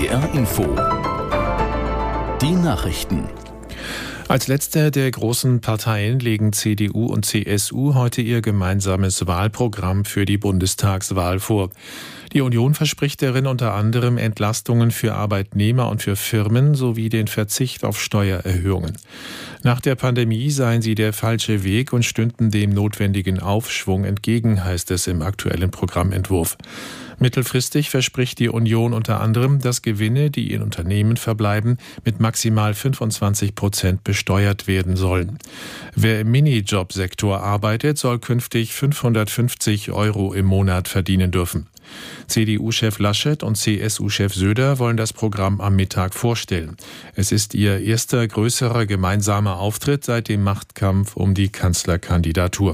NDR Info. Die Nachrichten. Als letzte der großen Parteien legen CDU und CSU heute ihr gemeinsames Wahlprogramm für die Bundestagswahl vor. Die Union verspricht darin unter anderem Entlastungen für Arbeitnehmer und für Firmen sowie den Verzicht auf Steuererhöhungen. Nach der Pandemie seien sie der falsche Weg und stünden dem notwendigen Aufschwung entgegen, heißt es im aktuellen Programmentwurf. Mittelfristig verspricht die Union unter anderem, dass Gewinne, die in Unternehmen verbleiben, mit maximal 25% besteuert werden sollen. Wer im Minijobsektor arbeitet, soll künftig 550 € im Monat verdienen dürfen. CDU-Chef Laschet und CSU-Chef Söder wollen das Programm am Mittag vorstellen. Es ist ihr erster größerer gemeinsamer Auftritt seit dem Machtkampf um die Kanzlerkandidatur.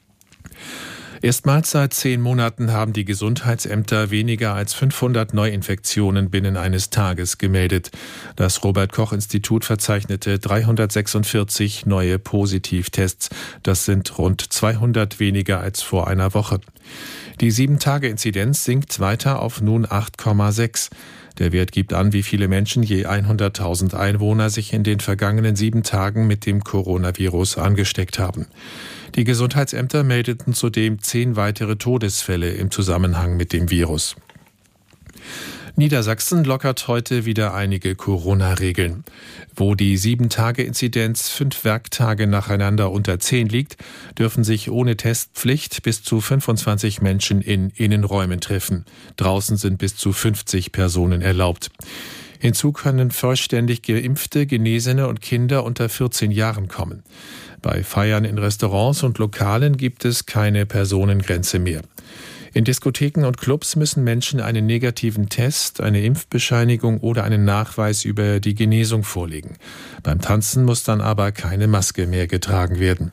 Erstmals seit 10 Monaten haben die Gesundheitsämter weniger als 500 Neuinfektionen binnen eines Tages gemeldet. Das Robert-Koch-Institut verzeichnete 346 neue Positivtests. Das sind rund 200 weniger als vor einer Woche. Die 7-Tage-Inzidenz sinkt weiter auf nun 8,6. Der Wert gibt an, wie viele Menschen je 100.000 Einwohner sich in den vergangenen 7 Tagen mit dem Coronavirus angesteckt haben. Die Gesundheitsämter meldeten zudem 10 weitere Todesfälle im Zusammenhang mit dem Virus. Niedersachsen lockert heute wieder einige Corona-Regeln. Wo die 7-Tage-Inzidenz 5 Werktage nacheinander unter 10 liegt, dürfen sich ohne Testpflicht bis zu 25 Menschen in Innenräumen treffen. Draußen sind bis zu 50 Personen erlaubt. Hinzu können vollständig Geimpfte, Genesene und Kinder unter 14 Jahren kommen. Bei Feiern in Restaurants und Lokalen gibt es keine Personengrenze mehr. In Diskotheken und Clubs müssen Menschen einen negativen Test, eine Impfbescheinigung oder einen Nachweis über die Genesung vorlegen. Beim Tanzen muss dann aber keine Maske mehr getragen werden.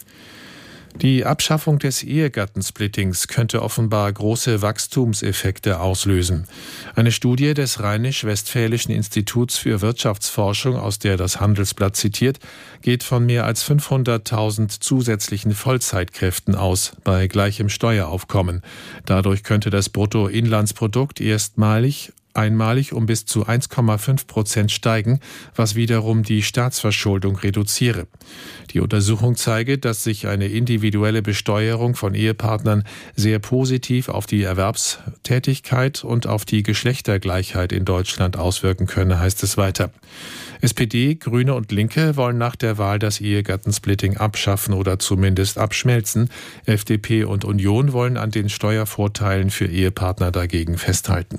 Die Abschaffung des Ehegattensplittings könnte offenbar große Wachstumseffekte auslösen. Eine Studie des Rheinisch-Westfälischen Instituts für Wirtschaftsforschung, aus der das Handelsblatt zitiert, geht von mehr als 500.000 zusätzlichen Vollzeitkräften aus, bei gleichem Steueraufkommen. Dadurch könnte das Bruttoinlandsprodukt einmalig um bis zu 1,5% steigen, was wiederum die Staatsverschuldung reduziere. Die Untersuchung zeige, dass sich eine individuelle Besteuerung von Ehepartnern sehr positiv auf die Erwerbstätigkeit und auf die Geschlechtergleichheit in Deutschland auswirken könne, heißt es weiter. SPD, Grüne und Linke wollen nach der Wahl das Ehegattensplitting abschaffen oder zumindest abschmelzen. FDP und Union wollen an den Steuervorteilen für Ehepartner dagegen festhalten.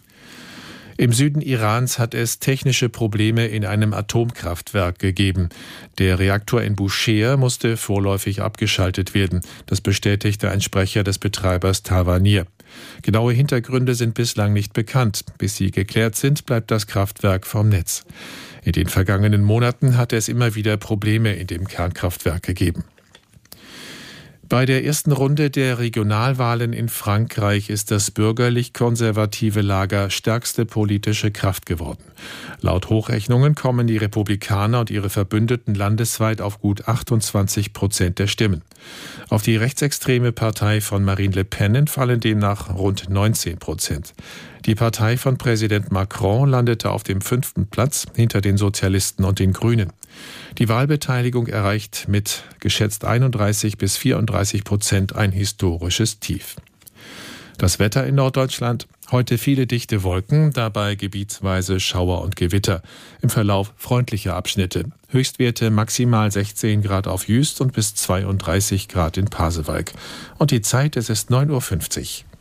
Im Süden Irans hat es technische Probleme in einem Atomkraftwerk gegeben. Der Reaktor in Bushehr musste vorläufig abgeschaltet werden. Das bestätigte ein Sprecher des Betreibers Tawanir. Genaue Hintergründe sind bislang nicht bekannt. Bis sie geklärt sind, bleibt das Kraftwerk vom Netz. In den vergangenen Monaten hatte es immer wieder Probleme in dem Kernkraftwerk gegeben. Bei der ersten Runde der Regionalwahlen in Frankreich ist das bürgerlich-konservative Lager stärkste politische Kraft geworden. Laut Hochrechnungen kommen die Republikaner und ihre Verbündeten landesweit auf gut 28% der Stimmen. Auf die rechtsextreme Partei von Marine Le Pen entfallen demnach rund 19%. Die Partei von Präsident Macron landete auf dem 5. Platz hinter den Sozialisten und den Grünen. Die Wahlbeteiligung erreicht mit geschätzt 31-34% ein historisches Tief. Das Wetter in Norddeutschland: heute viele dichte Wolken, dabei gebietsweise Schauer und Gewitter. Im Verlauf freundliche Abschnitte. Höchstwerte maximal 16 Grad auf Jüst und bis 32 Grad in Pasewalk. Und die Zeit, es ist 9:50 Uhr.